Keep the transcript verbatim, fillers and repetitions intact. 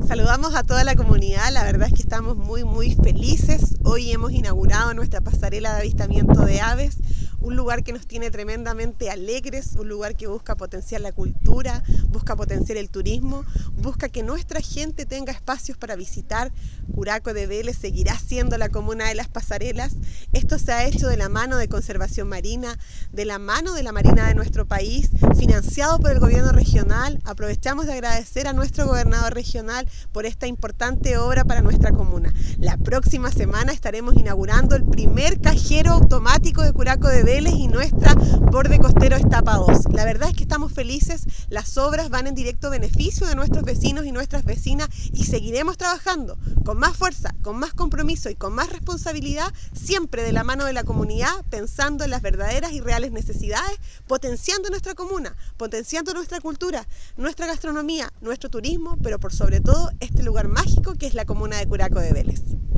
Saludamos a toda la comunidad, la verdad es que estamos muy muy felices. Hoy hemos inaugurado nuestra pasarela de avistamiento de aves, un lugar que nos tiene tremendamente alegres, un lugar que busca potenciar la cultura, busca potenciar el turismo, busca que nuestra gente tenga espacios para visitar. Curaco de Vélez seguirá siendo la comuna de las pasarelas. Esto se ha hecho de la mano de Conservación Marina, de la mano de la Marina de nuestro país, financiado por el gobierno regional. Aprovechamos de agradecer a nuestro gobernador regional por esta importante obra para nuestra comuna. La próxima semana estaremos inaugurando el primer cajero automático de Curaco de Vélez y nuestra borde costero etapa dos. La verdad es que estamos felices, las obras van en directo beneficio de nuestros vecinos y nuestras vecinas y seguiremos trabajando con más fuerza, con más compromiso y con más responsabilidad, siempre de la mano de la comunidad, pensando en las verdaderas y reales necesidades, potenciando nuestra comuna, potenciando nuestra cultura, nuestra gastronomía, nuestro turismo, pero por sobre todo este lugar mágico que es la comuna de Curaco de Vélez.